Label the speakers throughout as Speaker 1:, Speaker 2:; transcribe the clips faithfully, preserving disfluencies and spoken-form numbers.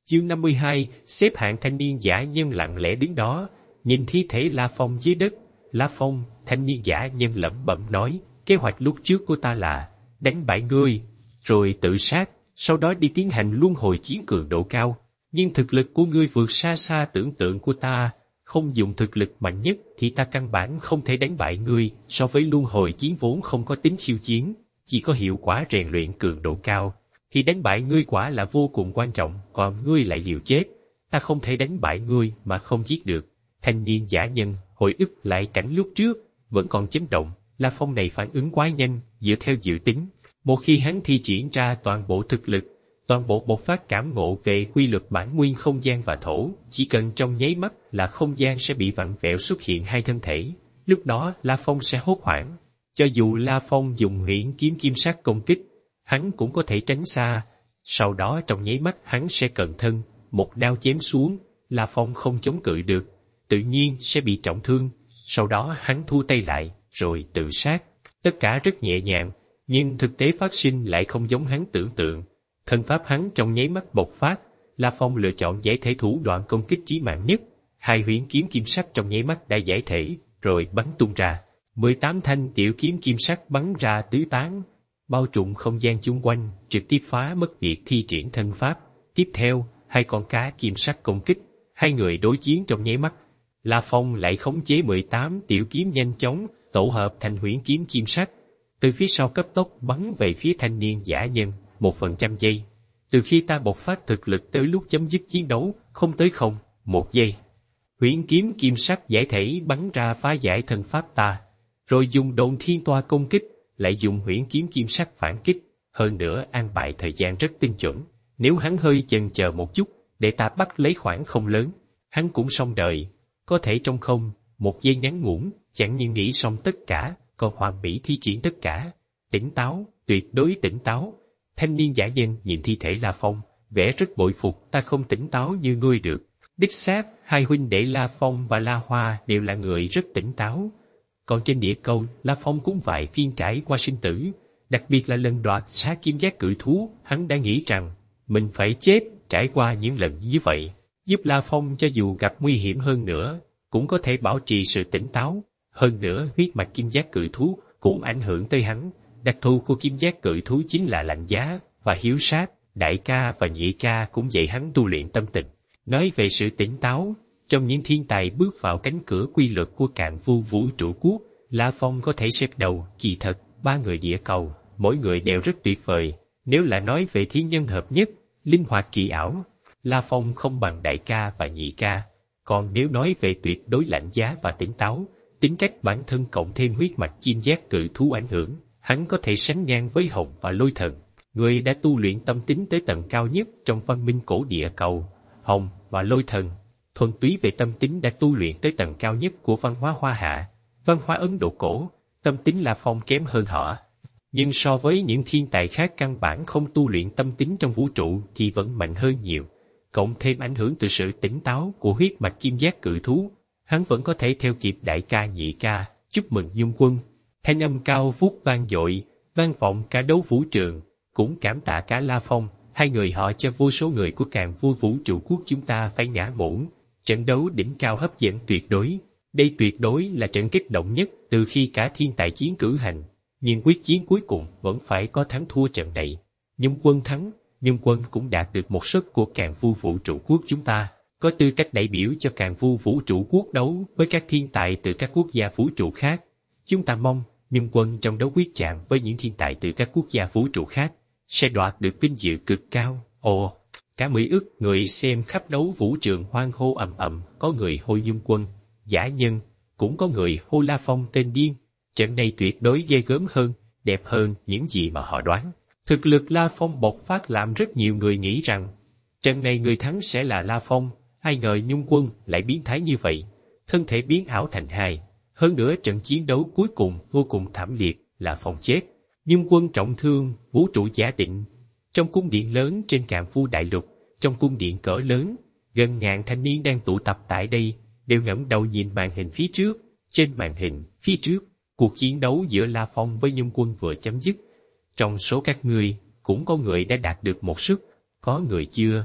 Speaker 1: Chương năm mươi hai, xếp hạng thanh niên giả nhân lặng lẽ đứng đó, nhìn thi thể La Phong dưới đất. La Phong, thanh niên giả nhân lẩm bẩm nói, kế hoạch lúc trước của ta là đánh bại ngươi, rồi tự sát, sau đó đi tiến hành luân hồi chiến cường độ cao. Nhưng thực lực của ngươi vượt xa xa tưởng tượng của ta, không dùng thực lực mạnh nhất thì ta căn bản không thể đánh bại ngươi. So với luân hồi chiến vốn không có tính khiêu chiến, chỉ có hiệu quả rèn luyện cường độ cao, thì đánh bại ngươi quả là vô cùng quan trọng, còn ngươi lại liều chết. Ta không thể đánh bại ngươi mà không giết được. Thanh niên giả nhân hồi ức lại cảnh lúc trước, vẫn còn chấn động. La Phong này phản ứng quá nhanh, dựa theo dự tính. Một khi hắn thi triển ra toàn bộ thực lực, toàn bộ bộc phát cảm ngộ về quy luật bản nguyên không gian và thổ, chỉ cần trong nháy mắt là không gian sẽ bị vặn vẹo xuất hiện hai thân thể. Lúc đó La Phong sẽ hốt hoảng. Cho dù La Phong dùng huyễn kiếm kim sắc công kích, hắn cũng có thể tránh xa. Sau đó trong nháy mắt hắn sẽ cận thân, một đao chém xuống, La Phong không chống cự được, tự nhiên sẽ bị trọng thương. Sau đó hắn thu tay lại, rồi tự sát. Tất cả rất nhẹ nhàng, nhưng thực tế phát sinh lại không giống hắn tưởng tượng. Thân pháp hắn trong nháy mắt bộc phát, La Phong lựa chọn giải thể thủ đoạn công kích chí mạng nhất. Hai huyễn kiếm kim sắc trong nháy mắt đã giải thể, rồi bắn tung ra. mười tám thanh tiểu kiếm kim sắc bắn ra tứ tán, bao trùm không gian chung quanh, trực tiếp phá mất việc thi triển thân pháp. Tiếp theo, hai con cá kim sắc công kích, hai người đối chiến trong nháy mắt. La Phong lại khống chế mười tám tiểu kiếm nhanh chóng, tổ hợp thành huyễn kiếm kim sắc, từ phía sau cấp tốc bắn về phía thanh niên giả nhân. Một phần trăm giây, từ khi ta bộc phát thực lực tới lúc chấm dứt chiến đấu, không tới không, một giây. Huyễn kiếm kim sắc giải thể bắn ra phá giải thân pháp ta, rồi dùng độn thiên toa công kích, lại dùng huyễn kiếm kim sắc phản kích. Hơn nữa an bài thời gian rất tinh chuẩn, nếu hắn hơi chần chờ một chút, để ta bắt lấy khoảng không lớn, hắn cũng xong đời. Có thể trong không, một giây ngắn ngủn, chẳng như nghĩ xong tất cả, còn hoàn mỹ thi triển tất cả. Tỉnh táo, tuyệt đối tỉnh táo. Thanh niên giả nhân nhìn thi thể La Phong, vẻ rất bội phục. Ta không tỉnh táo như ngươi được. Đích xác, hai huynh đệ La Phong và La Hoa đều là người rất tỉnh táo. Còn trên địa cầu, La Phong cũng vài phiên trải qua sinh tử, đặc biệt là lần đoạt xá kim giác cự thú, hắn đã nghĩ rằng mình phải chết. Trải qua những lần như vậy, giúp La Phong cho dù gặp nguy hiểm hơn nữa, cũng có thể bảo trì sự tỉnh táo. Hơn nữa, huyết mạch kim giác cự thú cũng ảnh hưởng tới hắn. Đặc thù của kim giác cự thú chính là lạnh giá và hiếu sát. Đại ca và nhị ca cũng dạy hắn tu luyện tâm tình. Nói về sự tỉnh táo, trong những thiên tài bước vào cánh cửa quy luật của càn vu vũ trụ quốc, La Phong có thể xếp đầu. Kỳ thật, ba người địa cầu, mỗi người đều rất tuyệt vời. Nếu là nói về thiên nhân hợp nhất, linh hoạt kỳ ảo, La Phong không bằng đại ca và nhị ca. Còn nếu nói về tuyệt đối lạnh giá và tỉnh táo, tính cách bản thân cộng thêm huyết mạch kim giác cự thú ảnh hưởng, hắn có thể sánh ngang với Hồng và Lôi Thần, người đã tu luyện tâm tính tới tầng cao nhất trong văn minh cổ địa cầu. Hồng và Lôi Thần, thuần túy về tâm tính đã tu luyện tới tầng cao nhất của văn hóa Hoa Hạ, văn hóa Ấn Độ cổ. Tâm tính La Phong kém hơn họ, nhưng so với những thiên tài khác căn bản không tu luyện tâm tính trong vũ trụ thì vẫn mạnh hơn nhiều. Cộng thêm ảnh hưởng từ sự tỉnh táo của huyết mạch kim giác cự thú, hắn vẫn có thể theo kịp đại ca nhị ca. Chúc mừng Nhung Quân. Thanh âm cao vút vang dội, vang vọng cả đấu vũ trường. Cũng cảm tạ cả La Phong, hai người họ cho vô số người của càn vu vũ trụ quốc chúng ta phải ngã muỗng. Trận đấu đỉnh cao hấp dẫn tuyệt đối. Đây tuyệt đối là trận kích động nhất từ khi cả thiên tài chiến cử hành. Nhưng quyết chiến cuối cùng vẫn phải có thắng thua trận này. Nhung Quân thắng, Nhung Quân cũng đạt được một suất của càn vu vũ trụ quốc chúng ta, có tư cách đại biểu cho càn vu vũ trụ quốc đấu với các thiên tài từ các quốc gia vũ trụ khác. Chúng ta mong Nhung Quân trong đấu quyết chạm với những thiên tài từ các quốc gia vũ trụ khác sẽ đoạt được vinh dự cực cao. Ồ, cả mười ức người xem khắp đấu vũ trường hoan hô ầm ầm, có người hô Nhung Quân giả nhân, cũng có người hô La Phong tên điên. Trận này tuyệt đối ghê gớm hơn, đẹp hơn những gì mà họ đoán. Thực lực La Phong bộc phát làm rất nhiều người nghĩ rằng trận này người thắng sẽ là La Phong. Ai ngờ Nhung Quân lại biến thái như vậy, thân thể biến ảo thành hai. Hơn nữa trận chiến đấu cuối cùng vô cùng thảm liệt, La Phong chết, Nhung Quân trọng thương. Vũ trụ giả định. Trong cung điện lớn trên càn vu đại lục, trong cung điện cỡ lớn, gần ngàn thanh niên đang tụ tập tại đây, đều ngẩng đầu nhìn màn hình phía trước. Trên màn hình phía trước, cuộc chiến đấu giữa La Phong với Nhung Quân vừa chấm dứt. Trong số các ngươi, cũng có người đã đạt được một sức, có người chưa.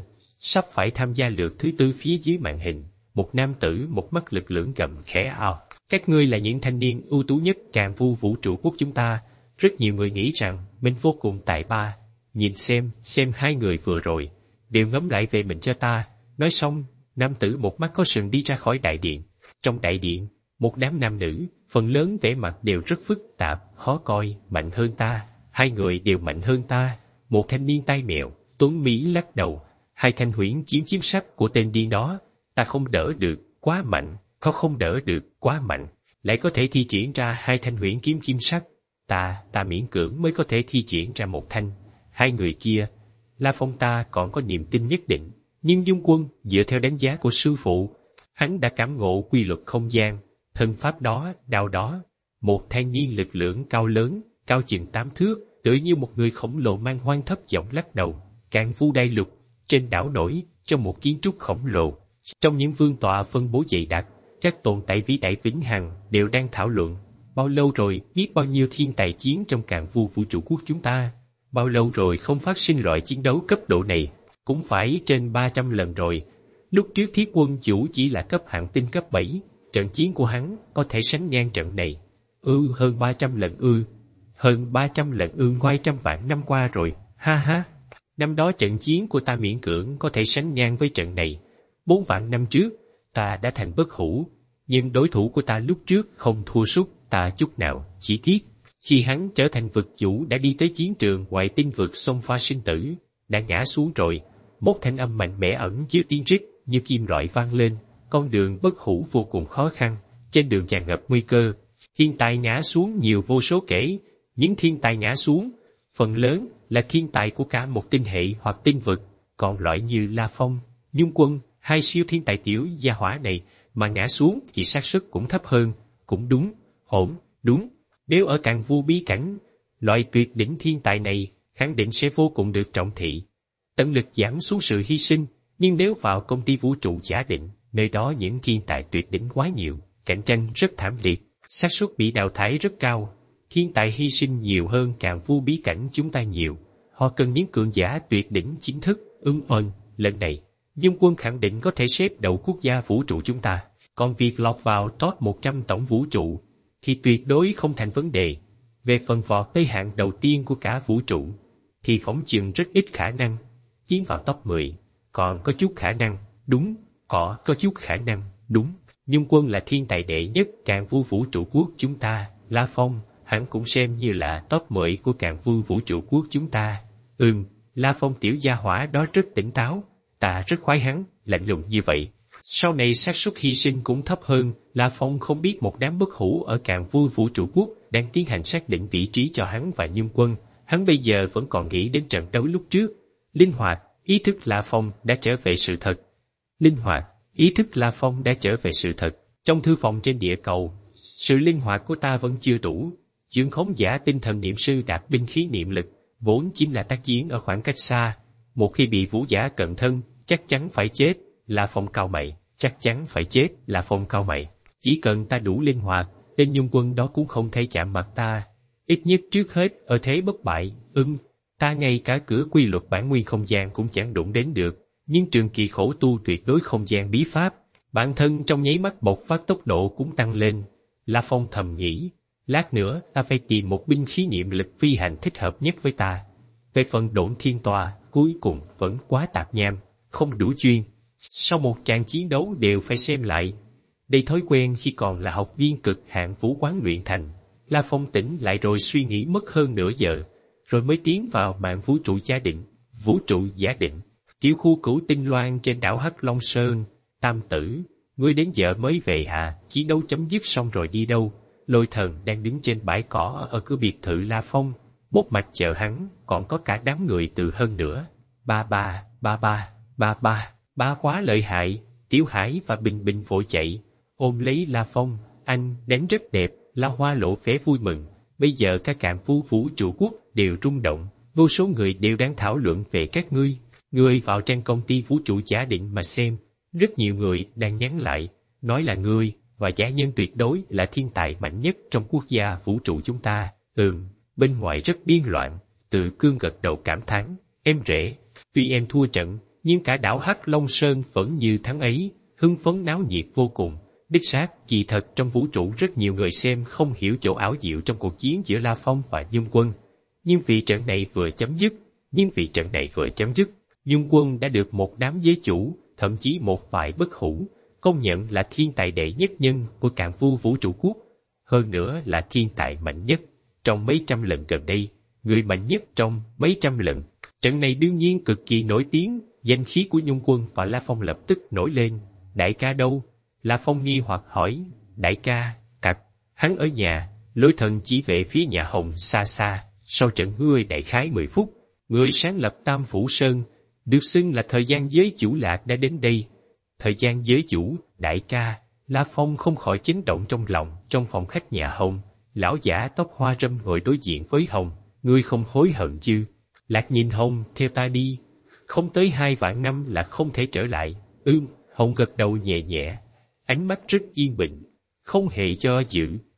Speaker 1: Sắp phải tham gia lượt thứ tư phía dưới màn hình, một nam tử một mắt lực lưỡng gầm khẽ ao. Các ngươi là những thanh niên ưu tú nhất Càn Vu vũ trụ quốc chúng ta. Rất nhiều người nghĩ rằng mình vô cùng tài ba. Nhìn xem, xem hai người vừa rồi, đều ngấm lại về mình cho ta. Nói xong, nam tử một mắt có sừng đi ra khỏi đại điện. Trong đại điện, một đám nam nữ, phần lớn vẻ mặt đều rất phức tạp, khó coi, mạnh hơn ta. Hai người đều mạnh hơn ta. Một thanh niên tai mèo, Tuấn Mỹ lắc đầu. Hai thanh huyễn kiếm chiếm sắc của tên điên đó, ta không đỡ được, quá mạnh, khó không đỡ được, quá mạnh. Lại có thể thi triển ra hai thanh huyễn kiếm chiếm sắc. Ta, ta miễn cưỡng mới có thể thi triển ra một thanh. Hai người kia, La Phong ta còn có niềm tin nhất định. Nhưng Dung Quân, dựa theo đánh giá của sư phụ, hắn đã cảm ngộ quy luật không gian, thân pháp đó, đao đó. Một thanh niên lực lượng cao lớn, cao chừng tám thước, tựa như một người khổng lồ mang hoang thấp giọng lắc đầu. Càn Vu đại lục, trên đảo nổi, trong một kiến trúc khổng lồ. Trong những vương tọa phân bố dày đặc, các tồn tại vĩ đại vĩnh hằng đều đang thảo luận. Bao lâu rồi, biết bao nhiêu thiên tài chiến trong Càn Vu vũ trụ quốc chúng ta? Bao lâu rồi không phát sinh loại chiến đấu cấp độ này? Cũng phải trên ba trăm lần rồi. Lúc trước Thiết Quân chủ chỉ là cấp hạng tinh cấp bảy, trận chiến của hắn có thể sánh ngang trận này. Ư hơn ba trăm lần ư. Hơn ba trăm lần ư ngoài trăm vạn năm qua rồi, ha ha. Năm đó trận chiến của ta miễn cưỡng có thể sánh ngang với trận này. Bốn vạn năm trước, ta đã thành bất hủ, nhưng đối thủ của ta lúc trước không thua sút ta chút nào, chỉ tiếc. Khi hắn trở thành vực chủ đã đi tới chiến trường ngoại tinh vực xông pha sinh tử, đã ngã xuống rồi. Một thanh âm mạnh mẽ ẩn chứa tiếng rít như kim loại vang lên, con đường bất hủ vô cùng khó khăn, trên đường tràn ngập nguy cơ. Thiên tài ngã xuống nhiều vô số kể, những thiên tài ngã xuống, phần lớn là thiên tài của cả một tinh hệ hoặc tinh vực, còn loại như La Phong, Nhung Quân, hai siêu thiên tài tiểu gia hỏa này mà ngã xuống thì xác suất cũng thấp hơn, cũng đúng, hỗn, đúng. Nếu ở Càn Vu bí cảnh, loại tuyệt đỉnh thiên tài này khẳng định sẽ vô cùng được trọng thị. Tận lực giảm xuống sự hy sinh, nhưng nếu vào công ty vũ trụ giả định, nơi đó những thiên tài tuyệt đỉnh quá nhiều, cạnh tranh rất thảm liệt, xác suất bị đào thải rất cao. Thiên tài hy sinh nhiều hơn Càn Vu bí cảnh chúng ta nhiều. Họ cần những cường giả tuyệt đỉnh chính thức, ưng ơn, lần này, Dung Quân khẳng định có thể xếp đầu quốc gia vũ trụ chúng ta. Còn việc lọt vào top một trăm tổng vũ trụ, thì tuyệt đối không thành vấn đề. Về phần vọt tới hạng đầu tiên của cả vũ trụ, thì phỏng chừng rất ít khả năng. Tiến vào top mười, còn có chút khả năng, đúng, có, có chút khả năng, đúng. Nhung Quân là thiên tài đệ nhất Càn Vu vũ trụ quốc chúng ta, La Phong, hắn cũng xem như là top mười của Càn Vu vũ trụ quốc chúng ta. Ừm, La Phong tiểu gia hỏa đó rất tỉnh táo, ta rất khoái hắn, lạnh lùng như vậy. Sau này xác suất hy sinh cũng thấp hơn. La Phong không biết một đám bất hủ ở Càn Vu vũ trụ quốc đang tiến hành xác định vị trí cho hắn và Nhung Quân. Hắn bây giờ vẫn còn nghĩ đến trận đấu lúc trước. Linh hoạt, ý thức La Phong đã trở về sự thật. Linh hoạt, ý thức La Phong đã trở về sự thật. Trong thư phòng trên địa cầu, sự linh hoạt của ta vẫn chưa đủ. Dưỡng khống giả tinh thần niệm sư đạt binh khí niệm lực, vốn chính là tác chiến ở khoảng cách xa. Một khi bị vũ giả cận thân, chắc chắn phải chết. La Phong cao mày, chắc chắn phải chết. La Phong cao mày, chỉ cần ta đủ linh hoạt, tên Nhung Quân đó cũng không thể chạm mặt ta. Ít nhất trước hết ở thế bất bại. Ừm, ta ngay cả cửa quy luật bản nguyên không gian cũng chẳng đụng đến được. Nhưng trường kỳ khổ tu tuyệt đối không gian bí pháp, bản thân trong nháy mắt bộc phát tốc độ cũng tăng lên. La Phong thầm nghĩ, lát nữa ta phải tìm một binh khí niệm lực phi hành thích hợp nhất với ta. Về phần Độn Thiên Tòa, cuối cùng vẫn quá tạp nham, không đủ chuyên. Sau một trận chiến đấu đều phải xem lại. Đây thói quen khi còn là học viên cực hạn vũ quán luyện thành. La Phong tỉnh lại rồi suy nghĩ mất hơn nửa giờ, rồi mới tiến vào mạng vũ trụ giả định. Vũ trụ giả định, tiểu khu cửu tinh loan trên đảo Hắc Long Sơn. Tam tử, ngươi đến giờ mới về hả? Chiến đấu chấm dứt xong rồi đi đâu? Lôi Thần đang đứng trên bãi cỏ ở cửa biệt thự La Phong, một mạch chờ hắn, còn có cả đám người từ hơn nữa. Ba ba, ba ba, ba ba, ba quá lợi hại. Tiểu Hải và Bình Bình vội chạy, ôm lấy La Phong. Anh đánh rất đẹp. La Hoa lộ vẻ vui mừng. Bây giờ cả Càn Vu vũ trụ quốc đều rung động, vô số người đều đang thảo luận về các ngươi. Ngươi vào trang công ty vũ trụ giả định mà xem, rất nhiều người đang nhắn lại, nói là ngươi và giả nhân tuyệt đối là thiên tài mạnh nhất trong quốc gia vũ trụ chúng ta. Ừm, bên ngoài rất điên loạn. Từ Cương gật đầu cảm thán, em rể, tuy em thua trận, Nhưng cả đảo Hắc Long Sơn vẫn như tháng ấy, hưng phấn náo nhiệt vô cùng. Đích xác, kỳ thật trong vũ trụ rất nhiều người xem không hiểu chỗ ảo diệu trong cuộc chiến giữa La Phong và Nhung Quân. Nhưng vì trận này vừa chấm dứt, nhưng vì trận này vừa chấm dứt, Nhung Quân đã được một đám giới chủ, thậm chí một vài bất hủ, công nhận là thiên tài đệ nhất nhân của Càn Vu Vũ Trụ Quốc. Hơn nữa là thiên tài mạnh nhất trong mấy trăm lần gần đây, người mạnh nhất trong mấy trăm lần. Trận này đương nhiên cực kỳ nổi tiếng, danh khí của Nhung Quân và La Phong lập tức nổi lên. Đại ca đâu? La Phong nghi hoặc hỏi. Đại ca, cặc, hắn ở nhà. Lôi Thần chỉ về phía nhà Hồng xa xa. Sau trận ngươi đại khái mười phút, người sáng lập Tam Phủ Sơn, được xưng là thời gian giới chủ lạc đã đến đây. Thời gian giới chủ, đại ca. La Phong không khỏi chấn động trong lòng. Trong phòng khách nhà Hồng, lão giả tóc hoa râm ngồi đối diện với Hồng. Ngươi không hối hận chứ? Lạc nhìn Hồng, theo ta đi. Không tới hai vạn năm là không thể trở lại. Ưm, Hồng gật đầu nhẹ nhẹ. Ánh mắt rất yên bình, không hề cho dự.